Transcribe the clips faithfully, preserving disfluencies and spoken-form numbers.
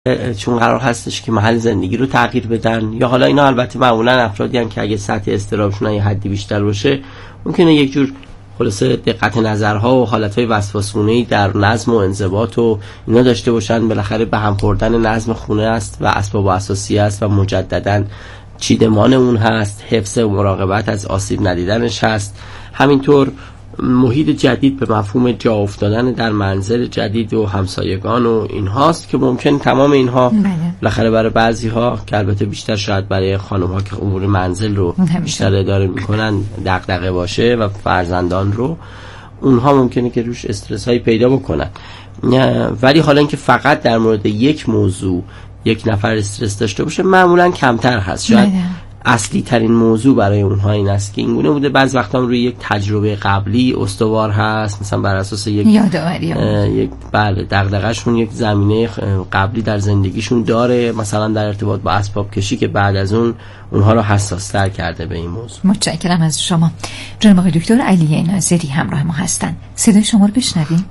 چون قرار هستش که محل زندگی رو تغییر بدن، یا حالا اینا البته معمولا افرادی هم که اگه سطح اضطرابشون یه حدی بیشتر باشه ممکنه یک جور خلاصه دقت نظرها و حالتهای وسواسگونه‌ای در نظم و انضباط و اینا داشته باشن. بالاخره به هم خوردن نظم خونه است و اسباب اساسی است و مجددا چیدمان اون هست، حفظ و مراقبت از آسیب ندیدنش هست. همینطور محیط جدید به مفهوم جا افتادن در منزل جدید و همسایگان و این هاست که ممکن تمام اینها بالاخره برای بعضی ها که البته بیشتر شاید برای خانم ها که امور منزل رو بیشتر اداره میکنن دغدغه باشه و فرزندان رو، اونها ممکنه که روش استرس هایی پیدا بکنن. ولی حالا اینکه فقط در مورد یک موضوع یک نفر استرس داشته باشه معمولا کمتر هست. شاید اصلی ترین موضوع برای اونها این است که اینگونه بوده بعض وقتا هم روی یک تجربه قبلی استوار هست، مثلا بر اساس یک یادآوری یک بله دغدغه‌شون یک زمینه قبلی در زندگیشون داره، مثلا در ارتباط با اسباب کشی که بعد از اون اونها رو حساس‌تر کرده به این موضوع. متشکرم از شما. جناب آقای دکتر علی ناظری همراه ما هستن. صدای شما رو بشنویم.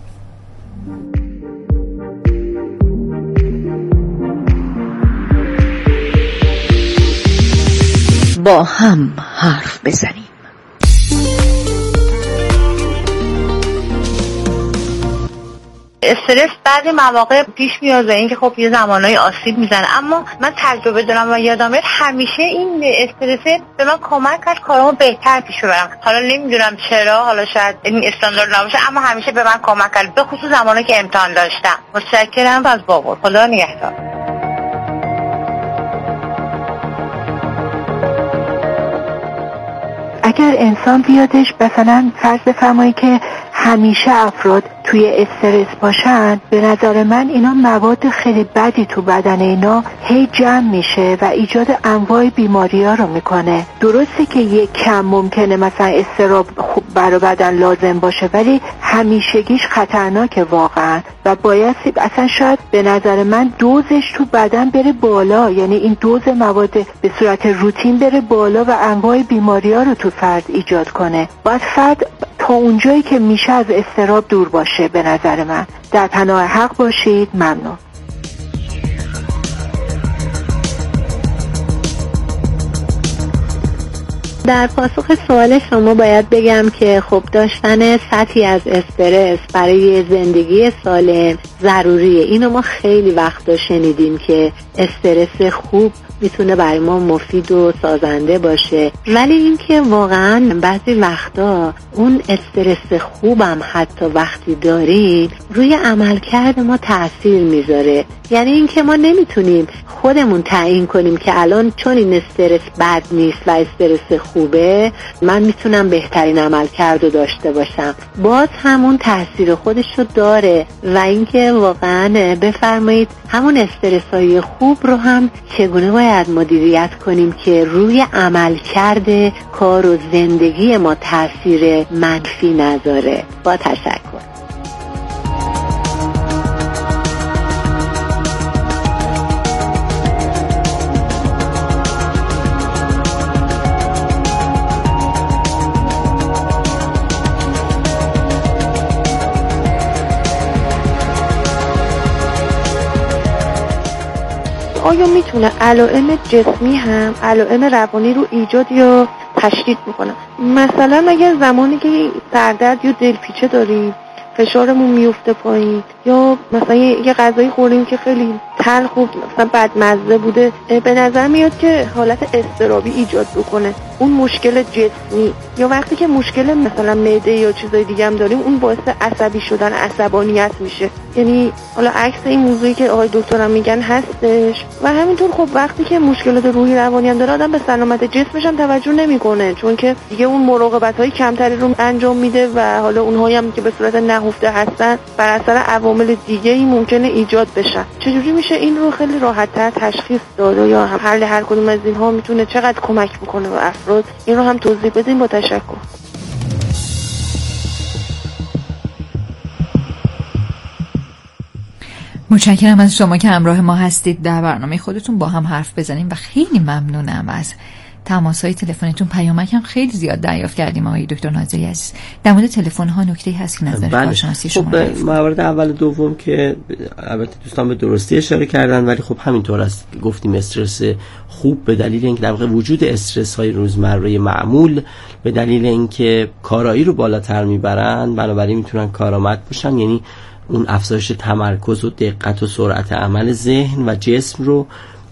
با هم حرف بزنیم. استرس بعضی مواقع پیش میاد و اینکه خب یه زمانهای آسیب میزنه، اما من تجربه دارم و یادم میاد همیشه این استرس به من کمک کرد کارامو بهتر پیش ببرم. حالا نمیدونم چرا، حالا شاید این استاندارد نباشه، اما همیشه به من کمک کرد، به خصوص زمانی که امتحان داشتم. متشکرم از بابا. خدا نگهدار. اگر انسان بیادش مثلا فرض بفرمایید که همیشه افراد توی استرس باشن، به نظر من اینا مواد خیلی بدی تو بدن اینا هی جمع میشه و ایجاد انواع بیماری ها رو میکنه. درسته که یک کم ممکنه مثلا استراب خوب برای بدن لازم باشه، ولی همیشگیش خطرناکه واقعا و باید اصلا شاید به نظر من دوزش تو بدن بره بالا، یعنی این دوز مواد به صورت روتین بره بالا و انواع بیماری ها رو تو فرد ایجاد کنه. باید فرد تا اونجایی که میشه از استراب دور باشه. به نظر من در پناه حق باشید. ممنون. در پاسخ سوال شما باید بگم که خب داشتن سطحی از استرس برای زندگی سالم ضروریه. اینو ما خیلی وقتا شنیدیم که استرس خوب میتونه برای ما مفید و سازنده باشه، ولی اینکه واقعا بعضی وقتا اون استرس خوبم حتی وقتی داریم روی عملکرد ما تأثیر میذاره. یعنی اینکه ما نمیتونیم خودمون تعیین کنیم که الان چون این استرس بد نیست و استرس خوبه من میتونم بهترین عملکرد رو داشته باشم. باز همون تأثیر خودش رو داره و اینکه واقعا بفرمایید همون استرس‌های خوب رو هم چگونه باید مدیریت کنیم که روی عملکرد کار و زندگی ما تأثیر منفی نذاره. با تشکر. آیا میتونه علائم جسمی هم علائم روانی رو ایجاد یا تشدید میکنه؟ مثلا اگر زمانی که سردرد یا دلپیچه داریم، فشارمون میفته پایین، یا مثلا یه غذایی خوردیم که خیلی تلخ و مثلا بدمزه بوده، به نظر میاد که حالت اضطرابی ایجاد بکنه. اون مشکل جسمی. یا وقتی که مشکل مثلا معده یا چیزای دیگه هم داریم، اون باعث عصبی شدن، عصبانیت میشه. یعنی حالا عکس این موضوعی که آقای دکترم میگن هستش. و همینطور خب وقتی که مشکلات روحی روانی هم داره، آدم به سلامت جسمش هم توجه نمیکنه، چون که دیگه اون مراقبت‌های کمتری رو انجام میده و حالا اونهایی هم که به صورت نهفته هستن بر اثر عوامل دیگه‌ای ممکنه ایجاد بشن. چجوری میشه این رو خیلی راحت‌تر تشخیص داد یا حل هر کدوم از اینها میتونه چقدر کمک بکنه به افراد؟ این رو هم توضیح بدین. با تشکر. متشکرم از شما که همراه ما هستید در برنامه خودتون با هم حرف بزنیم و خیلی ممنونم از تماس‌های تلفنتون، پیامک هم خیلی زیاد دریافت کردیم آقای دکتر ناظری عزیز. در مورد تلفن‌ها نکته‌ای هست که نظر کارشناسی شما؟ خب موارد اول و دوم که البته دوستان به درستی اشاره کردن، ولی خب همینطور است گفتیم استرس خوب به دلیل اینکه در واقع وجود استرس های روزمره معمول به دلیل اینکه کارایی رو بالاتر میبرن، بنابراین میتونن کارآمد باشن، یعنی اون افزایش تمرکز و دقت و سرعت عمل ذهن و جسم رو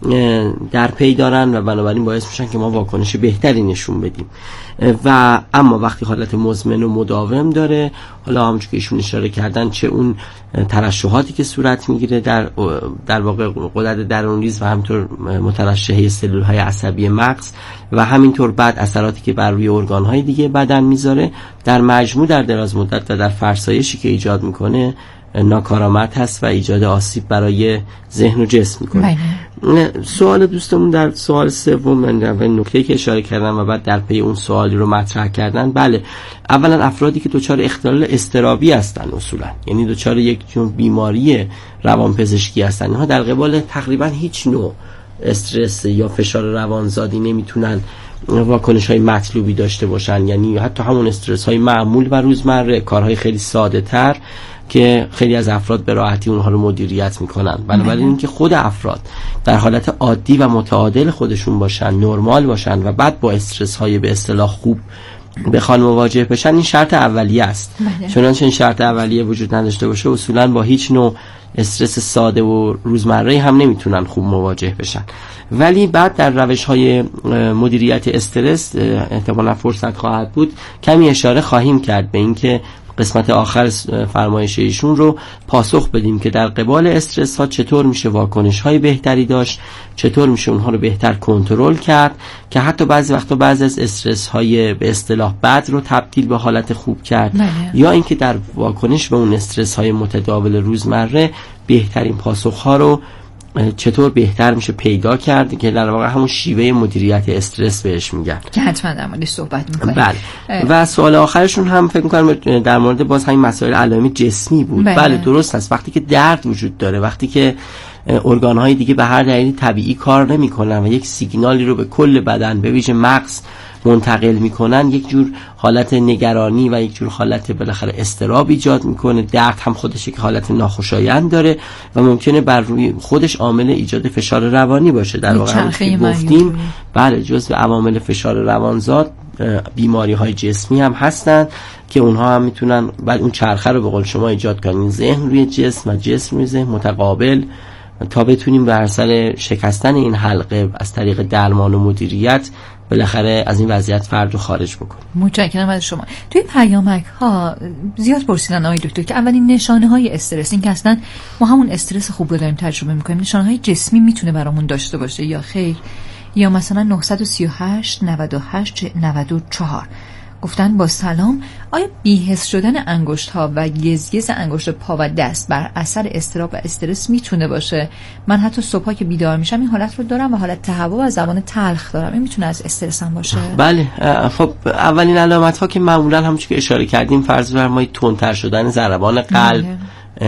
در پی دارن و بنابراین باعث میشن که ما واکنش بهتری نشون بدیم. و اما وقتی حالت مزمن و مداوم داره، حالا همونجوری که ایشون اشاره کردن، چه اون ترشحاتی که صورت میگیره در در واقع غدد درونریز و همینطور مترشحه سلول‌های عصبی مغز و همینطور بعد اثراتی که بر روی ارگان‌های دیگه بدن میذاره، در مجموع در دراز مدت و در فرسایشی که ایجاد میکنه ناکارآمد هست و ایجاد آسیب برای ذهن و جسم میکنه. سوال دوستمون در سوال سوم، من اول نکته‌ای که اشاره کردم و بعد در پی اون سوالی رو مطرح کردن، بله اولا افرادی که دچار اختلال اضطرابی هستن اصولا، یعنی دچار یک جور بیماری روانپزشکی هستن، اینها در قبال تقریبا هیچ نوع استرس یا فشار روانزادی نمیتونن واکنش‌های مطلوبی داشته باشن، یعنی حتی همون استرس‌های معمول و روزمره، کارهای خیلی ساده‌تر که خیلی از افراد به راحتی اونها رو مدیریت میکنن. بنابراین اینکه خود افراد در حالت عادی و متعادل خودشون باشن، نرمال باشن و بعد با استرس های به اصطلاح خوب بخوان مواجه بشن، این شرط اولیه است. چنانچه این شرط اولیه وجود نداشته باشه، اصولا با هیچ نوع استرس ساده و روزمره هم نمیتونن خوب مواجه بشن. ولی بعد در روش های مدیریت استرس احتمالا فرصت خواهد بود کمی اشاره خواهیم کرد به اینکه قسمت آخر فرمایش ایشون رو پاسخ بدیم که در قبال استرس ها چطور میشه واکنش های بهتری داشت، چطور میشه اونها رو بهتر کنترل کرد که حتی بعضی وقتا بعضی از استرس های به اصطلاح بد رو تبدیل به حالت خوب کرد، ماله. یا اینکه در واکنش به اون استرس های متداول روزمره بهترین پاسخ ها رو چطور بهتر میشه پیدا کرد که در واقع همون شیوه مدیریت استرس بهش میگن که حتما در موردش صحبت میکنیم. بله. و سوال آخرشون هم فکر میکنم در مورد باز همین مسائل علائم جسمی بود. بله. بله درست است. وقتی که درد وجود داره، وقتی که ارگان‌های دیگه به هر دلیلی طبیعی کار نمی‌کنن و یک سیگنالی رو به کل بدن به ویژه مغز منتقل میکنن، یک جور حالت نگرانی و یک جور حالت بالاخره اضطراب ایجاد میکنه. درد هم خودش یک حالت ناخوشایند داره و ممکنه بر روی خودش عامل ایجاد فشار روانی باشه. در واقع هم گفتیم بله جزو عوامل فشار روانزاد بیماری های جسمی هم هستن که اونها هم میتونن بعد اون چرخه رو به قول شما ایجاد کنن، ذهن روی جسم و جسم روی ذهن متقابل، تا بتونیم بر اثر شکستن این حلقه از طریق درمان و مدیریت بالاخره از این وضعیت فرد رو خارج بکنیم. متشکرم از شما. توی پیامک ها زیاد پرسیدن آقای دکتر که اولین نشانه های استرس، این که اصلا ما همون استرس خوب رو داریم تجربه میکنیم، نشانه های جسمی میتونه برامون داشته باشه یا خیر؟ یا مثلا نه سه هشت نود و هشت نود و چهار گفتن با سلام، آیا بی‌حس شدن انگشت ها و گزگز انگشت پا و دست بر اثر اضطراب و استرس میتونه باشه؟ من حتی صبحا که بیدار میشم این حالت رو دارم و حالت تهوع و زبان تلخ دارم، این میتونه از استرس هم باشه؟ بله. خب اولین علامت ها که معمولا همونجوری که اشاره کردیم فرض فرمایید تندتر شدن ضربان قلب، بله.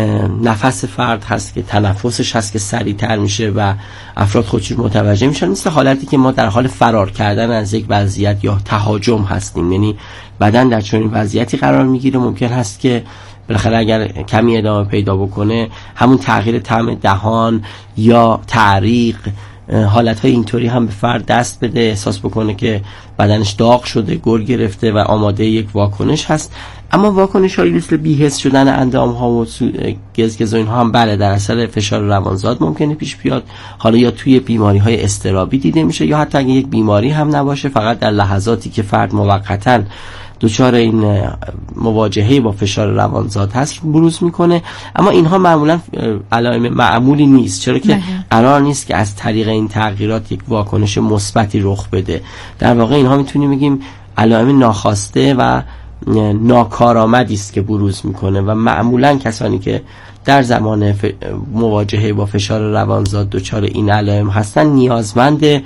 نفس فرد هست که تنفسش هست که سریعتر میشه و افراد خودشون متوجه میشن، مثل حالتی که ما در حال فرار کردن از یک وضعیت یا تهاجم هستیم، یعنی بدن در چنین وضعیتی قرار میگیره. ممکن هست که بالاخره اگر کمی ادامه پیدا بکنه همون تغییر طعم دهان یا تعریق، حالتهای اینطوری هم به فرد دست بده، احساس بکنه که بدنش داغ شده، گر گرفته و آماده یک واکنش هست. اما واکنش هایی مثل بی‌حس شدن اندام ها و گزگز و اینها هم بله در اثر فشار روانزاد ممکنه پیش بیاد، حالا یا توی بیماری های اضطرابی دیده میشه یا حتی اگه یک بیماری هم نباشه، فقط در لحظاتی که فرد موقتاً دچار این مواجهه با فشار روانزاد هست بروز میکنه. اما اینها معمولا علائم معمولی نیست، چرا که قرار نیست که از طریق این تغییرات یک واکنش مثبتی رخ بده. در واقع اینها میتونیم بگیم علائم ناخواسته و ناکارآمدی است که بروز میکنه و معمولا کسانی که در زمان مواجهه با فشار روانزاد دچار این علائم هستن نیازمند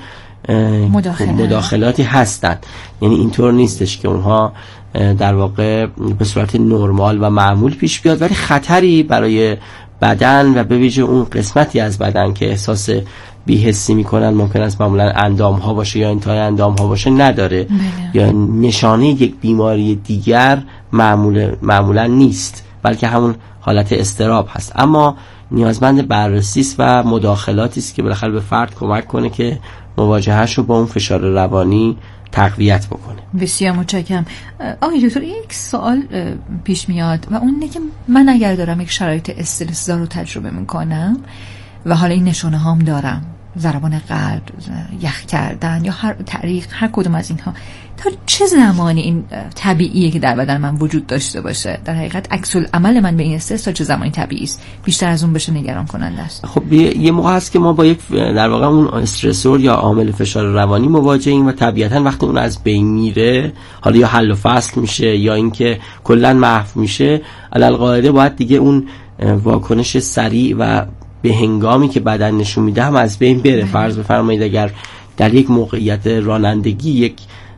مداخلت. مداخلاتی هستند. یعنی اینطور نیستش که اونها در واقع به صورت نرمال و معمول پیش بیاد، ولی خطری برای بدن و به ویژه اون قسمتی از بدن که احساس بی‌حسی میکنن، ممکن است معمولا اندام ها باشه یا انتهای اندام ها باشه، نداره. بله. یا نشانه یک بیماری دیگر معمول معمولا نیست، بلکه همون حالت اضطراب هست، اما نیازمند بررسی است و مداخلاتی است که بالاخره به فرد کمک کنه که مواجههش رو با اون فشار روانی تقویت بکنه. بسیار متشکرم. آقای دکتر، یک سوال پیش میاد و اون اینه که من اگر دارم یک شرایط استرس‌زا رو تجربه میکنم و حالا این نشانه هام دارم، ضربان قلب، یخ کردن یا هر تعریق، هر کدوم از اینها، تا چه زمانی این طبیعیه که در بدن من وجود داشته باشه؟ در حقیقت عکس العمل من به این استرس تا چه زمانی طبیعی است؟ بیشتر از اون بشه نگران کننده است. خب یه موقع هست که ما با یک در واقع اون استرسور یا عامل فشار روانی مواجهیم و طبیعتاً وقتی اون از بین میره، حالا یا حل و فصل میشه یا اینکه کلاً محو میشه، علالقاعده باید دیگه اون واکنش سریع و به هنگامی که بدن نشون میده هم از بین بره. فرض بفرمایید اگر در یک موقعیت رانندگی یک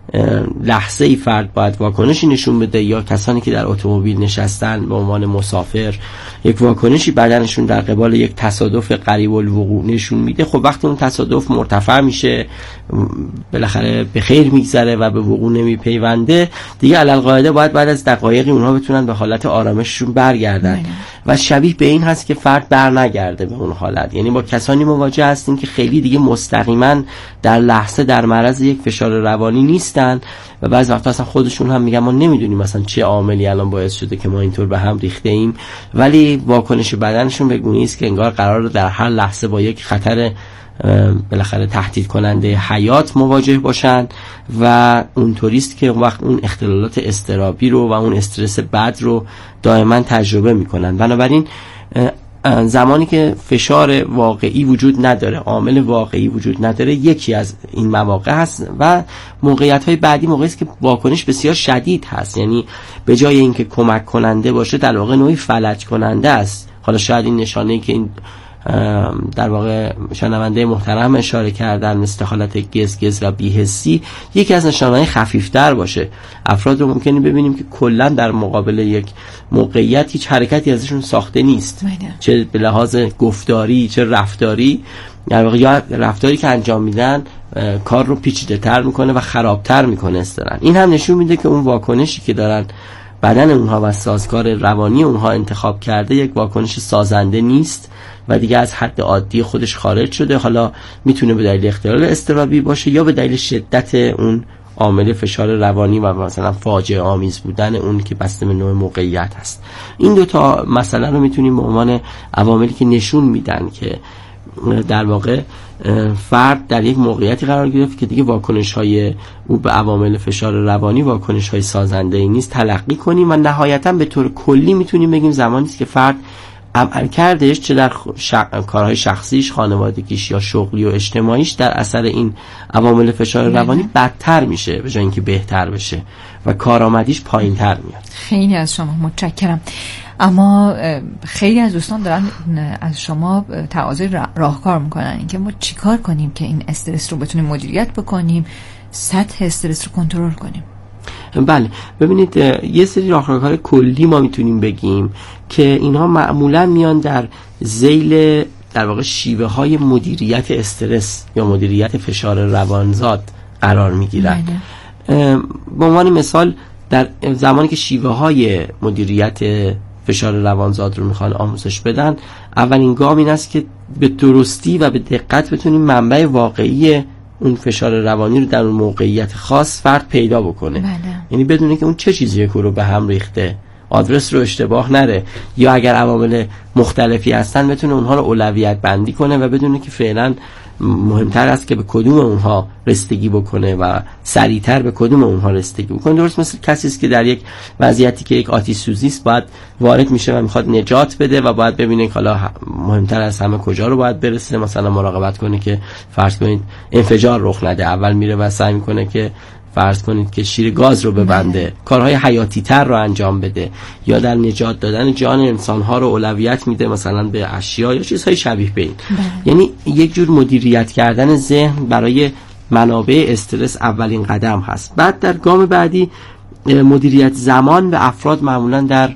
لحظه ای فرد باید واکنشی نشون بده، یا کسانی که در اتومبیل نشستن به عنوان مسافر یک واکنشی بدنشون در قبال یک تصادف قریب الوقوع نشون میده، خب وقتی اون تصادف مرتفع میشه، بالاخره به خیر میگذره و به وقوع نمیپیونده، دیگه علالقاعده باید بعد از دقایقی اونها بتونن به حالت آرامششون برگردن و شبیه به این هست که فرد بر نگرده به اون حالت. یعنی با کسانی مواجه هستیم که خیلی دیگه مستقیما در لحظه در معرض یک فشار روانی نیستن و بعضی وقتا اصلا خودشون هم میگن ما نمیدونیم مثلا چه عاملی الان باعث شده که ما اینطور به هم ریخته ایم، ولی واکنش بدنشون به گونه‌ای است که انگار قراره در هر لحظه با یک خطر بالاخره تهدید کننده حیات مواجه باشن و اونطوریست که اون وقت اون اختلالات اضطرابی رو و اون استرس بد رو دائما تجربه میکنن. بنابراین زمانی که فشار واقعی وجود نداره، عامل واقعی وجود نداره، یکی از این مواقع هست و موقعیت‌های بعدی موقعی است که واکنش بسیار شدید هست، یعنی به جای اینکه کمک کننده باشه در واقع نوعی فلج کننده است. حالا شاید این نشانه‌ای که این در واقع شنونده محترم اشاره کردن مثل حالت گزگز و بی‌حسی یکی از نشانه‌های خفیف‌تر باشه. افراد رو ممکنه ببینیم که کلا در مقابل یک موقعیت هیچ حرکتی ازشون ساخته نیست، چه به لحاظ گفتاری چه رفتاری، در واقع یا رفتاری که انجام میدن کار رو پیچیده‌تر میکنه و خرابتر میکنه اصطلاحاً. این هم نشون میده که اون واکنشی که دارن بدن اونها و سازگار روانی اونها انتخاب کرده یک واکنش سازنده نیست و دیگه از حد عادی خودش خارج شده. حالا میتونه به دلیل اختلال اضطرابی باشه یا به دلیل شدت اون عامل فشار روانی و مثلا فاجعه آمیز بودن اون که بسته به نوع موقعیت هست. این دو تا مسئله رو میتونیم به عنوان عواملی که نشون میدن که در واقع فرد در یک موقعیتی قرار گرفت که دیگه واکنش‌های او به عوامل فشار روانی واکنش‌های سازنده‌ای نیست تلقی کنیم و نهایتاً به طور کلی میتونیم بگیم زمانی است که فرد عملکردش چه در شخ... کارهای شخصیش، خانوادگیش یا شغلی و اجتماعیش در اثر این عوامل فشار روانی بدتر میشه به جای اینکه بهتر بشه و کارآمدیش پایین‌تر میاد. خیلی از شما متشکرم. اما خیلی از دوستان دارن از شما تقاضای راهکار میکنن اینکه ما چیکار کنیم که این استرس رو بتونیم مدیریت بکنیم، سطح استرس رو کنترل کنیم. بله، ببینید یه سری راهکارهای کلی ما میتونیم بگیم که اینها معمولا میان در ذیل در واقع شیوه های مدیریت استرس یا مدیریت فشار روانزاد قرار میگیرن. به عنوان مثال در زمانی که شیوه های مدیریت فشار روانزاد رو میخوان آموزش بدن، اولین گام این است که به درستی و به دقت بتونیم منبع واقعی اون فشار روانی رو در اون موقعیت خاص فرد پیدا بکنه. بله. یعنی بدونه که اون چه چیزیه که رو به هم ریخته، آدرس رو اشتباه نره، یا اگر عوامل مختلفی هستن بتونه اونها رو اولویت بندی کنه و بدونه که فعلا مهمتر است که به کدوم اونها رسیدگی بکنه و سریعتر به کدوم اونها رسیدگی بکنه. درست مثل کسی است که در یک وضعیتی که یک آتش سوزی است باید وارد میشه و میخواد نجات بده و باید ببینه که حالا مهمتر از همه کجا رو باید برسه، مثلا مراقبت کنه که فرض کنید انفجار رخ نده، اول میره و سعی میکنه که فرض کنید که شیر گاز رو ببنده، کارهای حیاتی تر رو انجام بده، یا در نجات دادن جان انسانها رو اولویت میده مثلا به اشیا یا چیزهای شبیه به این. یعنی یک جور مدیریت کردن ذهن برای منابع استرس اولین قدم هست. بعد در گام بعدی مدیریت زمان به افراد معمولا در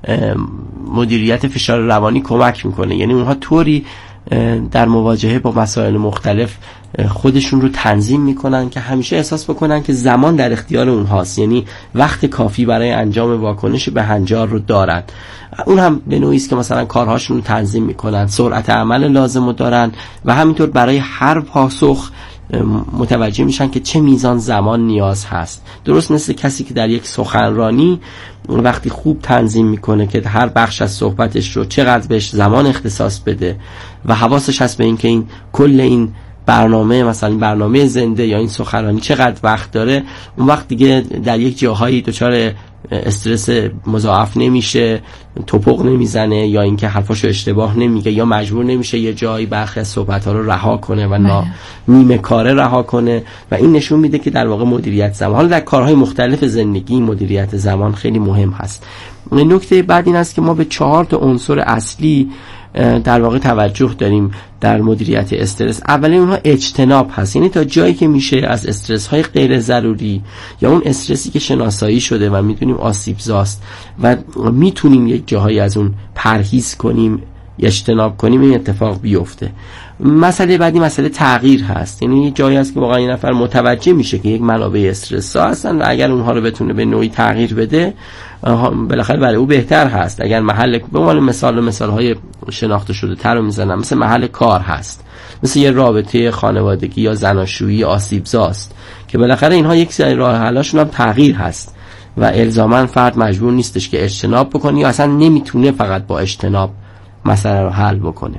مدیریت فشار روانی کمک میکنه. یعنی اونها طوری در مواجهه با مسائل مختلف خودشون رو تنظیم میکنن که همیشه احساس بکنن که زمان در اختیار اونهاست، یعنی وقت کافی برای انجام واکنش به هنجار رو دارن. اون هم به نوعی است که مثلا کارهاشون رو تنظیم میکنن، سرعت عمل لازم رو دارن و همینطور برای هر پاسخ متوجه میشن که چه میزان زمان نیاز هست. درست مثل کسی که در یک سخنرانی وقتی خوب تنظیم میکنه که هر بخش از صحبتش رو چقدر بهش زمان اختصاص بده و حواسش هست به این که این کل این برنامه، مثلا برنامه زنده یا این سخنرانی چقدر وقت داره، اون وقت دیگه در یک جاهایی دچار استرس مضاعف نمیشه، توپق نمیزنه یا اینکه حرفاشو اشتباه نمیگه یا مجبور نمیشه یه جایی برخی از صحبت‌ها رو رها کنه و نا نیمه کاره رها کنه و این نشون میده که در واقع مدیریت زمان، حالا در کارهای مختلف زندگی مدیریت زمان خیلی مهم هست. نکته بعد این است که ما به چهار تا عنصر اصلی در واقع توجه داریم در مدیریت استرس. اولین اونها اجتناب هست، یعنی تا جایی که میشه از استرس های غیر ضروری یا اون استرسی که شناسایی شده و میدونیم آسیبزاست و میتونیم یک جاهایی از اون پرهیز کنیم، اجتناب کنیم، این اتفاق بیفته. مسئله بعدی مسئله تغییر هست، یعنی یه جایی هست که واقعا این نفر متوجه میشه که یک منابع استرس ها هستن و اگر اونها رو بتونه به نوعی تغییر بده بالاخره برای او بهتر هست. اگر محل، به عنوان مثال و مثالهای شناخته شده تر رو میزنم، مثل محل کار هست، مثل یه رابطه خانوادگی یا زناشویی آسیبزاست که بالاخره اینها یک سری راه حلاشون هم تغییر هست و الزاما فرد مجبور نیستش که اجتناب بکنه یا اصلا نمیتونه فقط با اجتناب مسئله رو حل بکنه.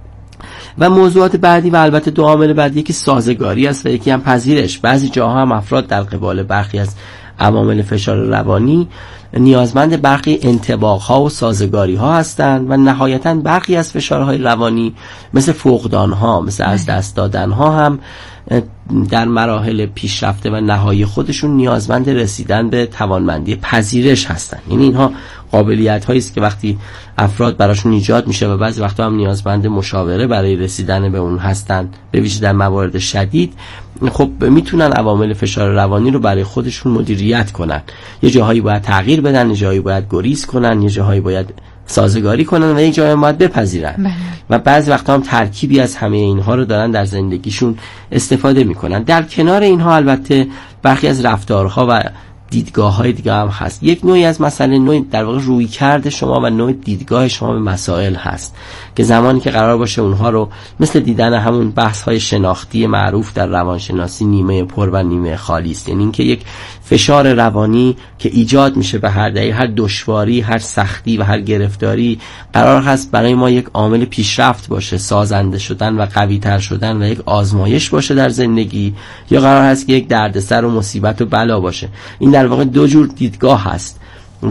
و موضوعات بعدی و البته دو عامل بعدی که سازگاری است و یکی هم پذیرش. بعضی جاها هم افراد در قبال برخی از عوامل فشار روانی نیازمند برخی انطباق‌ها و سازگاری‌ها هستند و نهایتاً برخی از فشارهای روانی مثل فقدان‌ها، مثل از دست دادن‌ها هم در مراحل پیشرفته و نهایی خودشون نیازمند رسیدن به توانمندی پذیرش هستند. یعنی اینها قابلیت‌هایی است که وقتی افراد براشون ایجاد میشه و بعضی وقتا هم نیازمند مشاوره برای رسیدن به اون هستند، به ویژه در موارد شدید، خب میتونن عوامل فشار روانی رو برای خودشون مدیریت کنن. یه جاهایی باید تغییر بدن، یه جاهایی باید گریز کنن، یه جاهایی باید سازگاری کنن و یک جایی باید بپذیرن. بله. و بعضی وقتا هم ترکیبی از همه اینها رو دارن در زندگیشون استفاده میکنن. در کنار اینها البته برخی از رفتارها و دیدگاه های دیگه هم هست. یک نوعی از مسئله نوعی در واقع روی کرده شما و نوع دیدگاه شما به مسائل هست که زمانی که قرار باشه اونها رو مثل دیدن همون بحث های شناختی معروف در روانشناسی نیمه پر و نیمه خالی است. یعنی اینکه یک فشار روانی که ایجاد میشه به هر دقیقه، هر دشواری، هر سختی و هر گرفتاری قرار هست برای ما یک عامل پیشرفت باشه، سازنده شدن و قوی تر شدن و یک آزمایش باشه در زندگی، یا قرار هست که یک دردسر و مصیبت و بلا باشه. این در واقع دو جور دیدگاه هست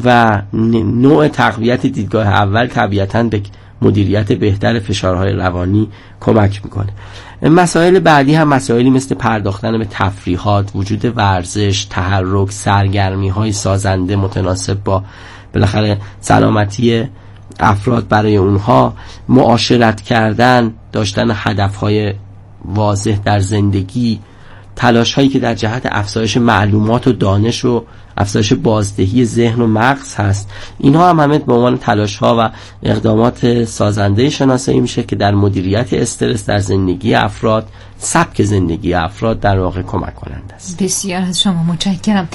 و نوع تقویت دیدگاه اول طبیعتاً به مدیریت بهتر فشارهای روانی کمک میکنه. مسائل بعدی هم مسائلی مثل پرداختن به تفریحات، وجود ورزش، تحرک، سرگرمی های سازنده متناسب با بالاخره سلامتی افراد برای اونها، معاشرت کردن، داشتن هدفهای واضح در زندگی، تلاش هایی که در جهت افزایش معلومات و دانش و افزایش بازدهی ذهن و مغز هست. اینها هم همه به عنوان تلاش ها و اقدامات سازنده شناسایی میشه که در مدیریت استرس در زندگی افراد، سبک زندگی افراد در واقع کمک کننده است. بسیار از شما متشکرم.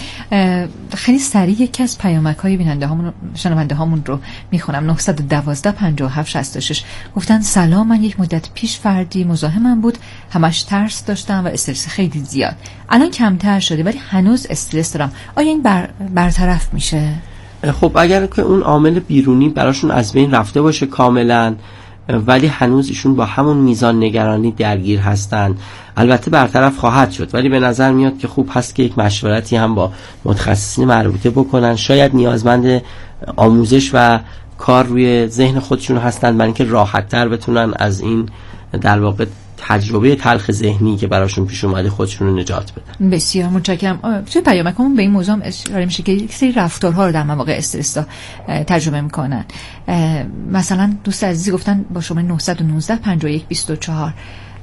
خیلی سریع یکی از پیامک های بیننده هامون شنونده هامون رو میخونم. نه یک دو پنجاه و هفت شصت و شش گفتن سلام، من یک مدت پیش فردی مزاحمم بود، همش ترس داشتم و استرس خیلی زیاد. الان کمتر شده ولی هنوز استرس دارم. آیا این بر برطرف میشه؟ خب اگر که اون عامل بیرونی براشون از بین رفته باشه کاملا ولی هنوز ایشون با همون میزان نگرانی درگیر هستن، البته برطرف خواهد شد، ولی به نظر میاد که خوب هست که یک مشورتی هم با متخصصین مربوطه بکنن. شاید نیازمند آموزش و کار روی ذهن خودشون هستن برای اینکه راحت‌تر بتونن از این در واقع تجربه تلخ ذهنی که براشون پیش اومده خودشون رو نجات بدن. بسیار متشکرم. توی پیامکمون به این موضوع اشاره میشه که یک سری رفتارها رو در مواقع استرس تجربه میکنن. مثلا دوست عزیزی گفتن با شما نه یک نه پنجاه و یک بیست و چهار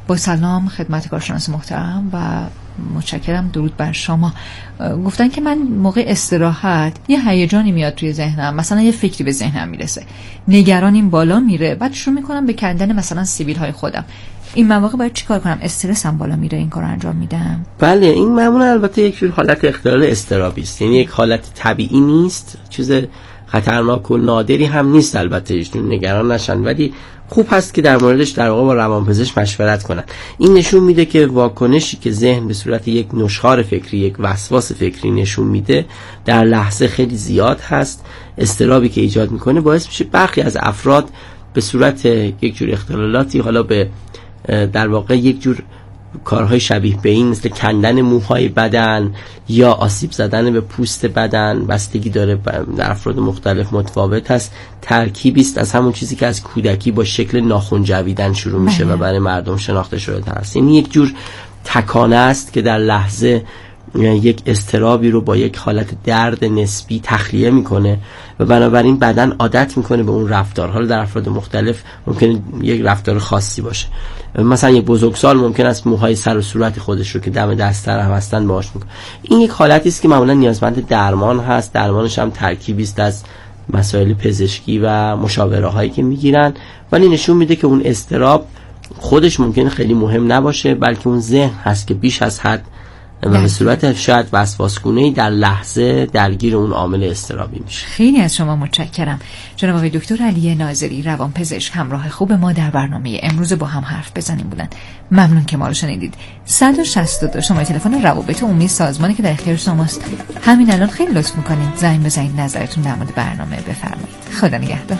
با سلام خدمت کارشناس محترم و متشکرم، درود بر شما. گفتن که من موقع استراحت یه هیجانی میاد توی ذهنم، مثلا یه فکری به ذهنم میرسه، نگرانیم بالا میره، بعد شروع میکنم به کندن مثلا سیبیل های خودم. این مواقع باید چی کار کنم؟ استرسم بالا میره این کار انجام میدم؟ بله، این معمولا البته یک جور حالت اختلال اضطرابی است، یعنی یک حالت طبیعی نیست، چیز خطرناک و نادری هم نیست. البته ایشون نگران نشن، ولی خوب هست که در موردش در واقع با روانپزشک مشورت کنن. این نشون میده که واکنشی که ذهن به صورت یک نشخوار فکری، یک وسواس فکری نشون میده، در لحظه خیلی زیاد هست. اضطرابی که ایجاد میکنه باعث میشه برخی از افراد به صورت یک جور اختلالاتی، حالا به در واقع یک جور کارهای شبیه به این مثل کندن موهای بدن یا آسیب زدن به پوست بدن، بستگی داره، در افراد مختلف متفاوت هست، ترکیبی است از همون چیزی که از کودکی با شکل ناخن جویدن شروع میشه و برای مردم شناخته شده است. این یک جور تکانه است که در لحظه یک اضطرابی رو با یک حالت درد نسبی تخلیه میکنه و بنابراین بدن عادت میکنه به اون رفتار. حالا در افراد مختلف ممکنه یک رفتار خاصی باشه. مثلا یک بزرگسال ممکن است موهای سر و صورت خودش رو که دم دست هم هستن باهاش میکنه. این یک حالتی است که معمولا نیازمند درمان هست. درمانش هم ترکیبی است از مسائل پزشکی و مشاوره هایی که میگیرن، ولی نشون میده که اون اضطراب خودش ممکنه خیلی مهم نباشه، بلکه اون ذهن هست که بیش از حد و به صورت شاید وسواسگونه‌ای در لحظه درگیر اون عامل اضطرابی میشه. خیلی از شما متشکرم. جناب آقای دکتر علی ناظری، روانپزشک، همراه خوب ما در برنامه امروز با هم حرف بزنیم بودن. ممنون که ما رو شنیدید. صد و شصت و دو شماره تلفن روابط عمومی سازمانی که در اختیار شماست. همین الان خیلی لطف می‌کنید زنگ بزنید، نظرتون در مورد برنامه بفرمایید. خدا نگهدار.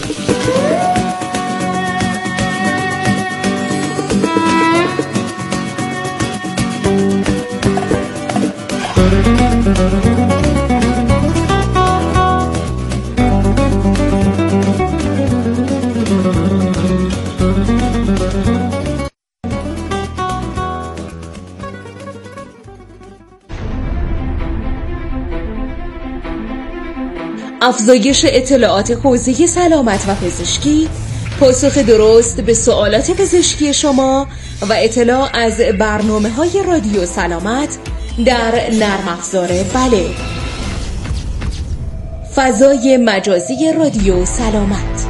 افزایش اطلاعات حوزه سلامت و پزشکی، پاسخ درست به سوالات پزشکی شما و اطلاع از برنامه‌های رادیو سلامت در نرم افزار بله. فضای مجازی رادیو سلامت.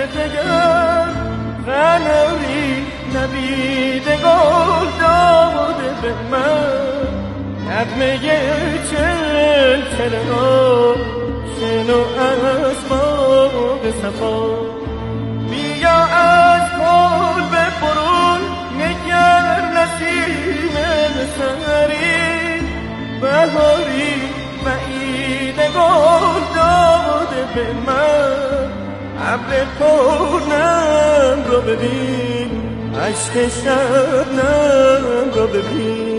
دگر قناری نبید گل داده به من نغمه چل چل را شنو از باغ صفا بیا از گل به برون نگر نسیم سحری بهاری بعید گل داده به من ابر پرنم رو ببین عشق شبنم رو ببین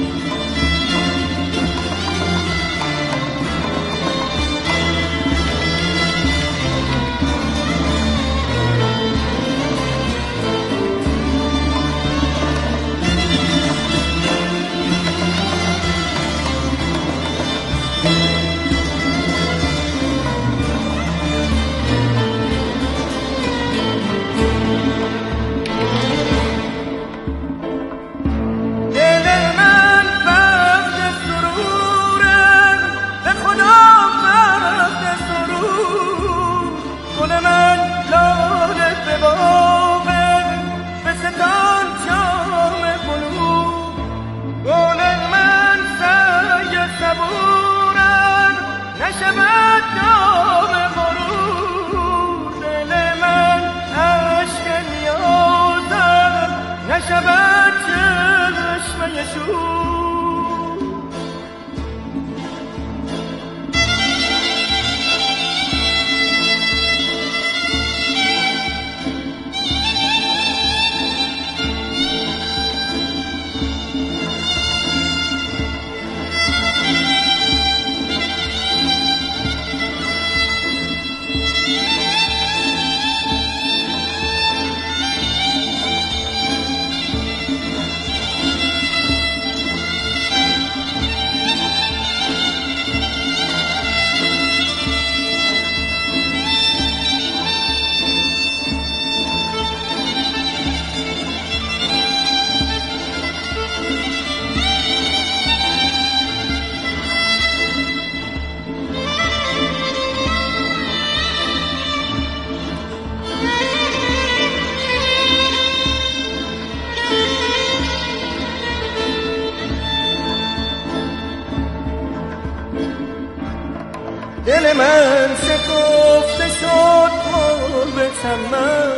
دل من شکفته شد مال به چمن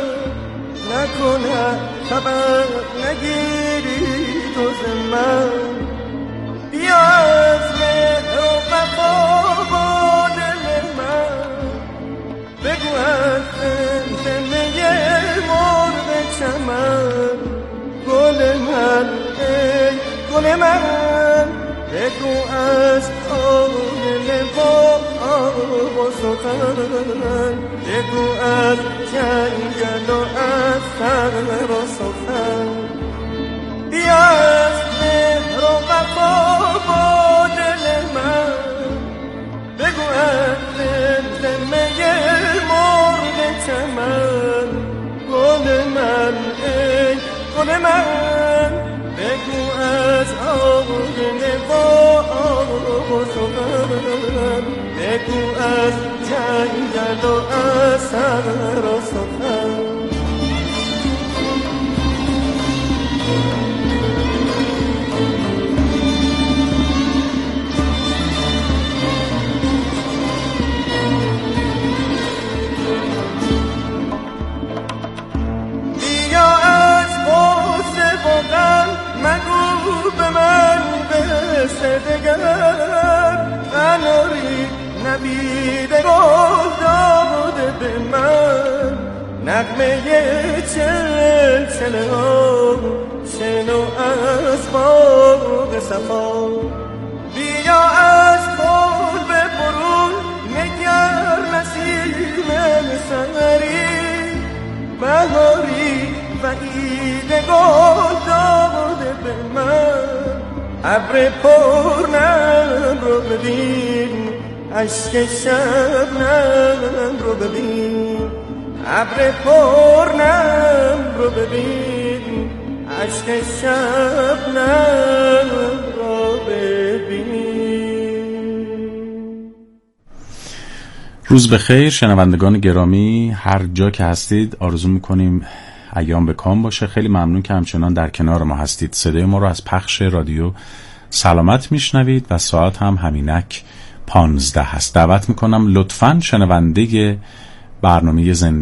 نکنه خبر نگیری تو زمن بیا از مهر و وفا با دل من بگو از زندگی مرغ چمن گل من ای گل من بگو از آن با آب و سخن بگو از جنگل و از سر و سخن بیا از مهر و وفا با دل من بگو از زمزمه مرغ چمن گل من ای گل من بگو از آن با آب و سخن بگو از جنگل و از سر و سخن بیا از غصه و غم مگو به من قصه دگر قناری نبید گل داده به من نغمه چل چل ها شنو از باغ صفا بیا از گل به برون نگر نسیم سحری بهاری بعید گل داده به من ابر پرنم رو ببین عشق شبنم رو ببین ابر پرنم رو ببین عشق شبنم رو ببین. روز بخیر شنوندگان گرامی، هر جا که هستید آرزو میکنیم ایام به کام باشه. خیلی ممنون که همچنان در کنار ما هستید. صدای ما رو از پخش رادیو سلامت میشنوید و ساعت هم همینک پانزده هست. دعوت میکنم لطفاً شنونده برنامه زنده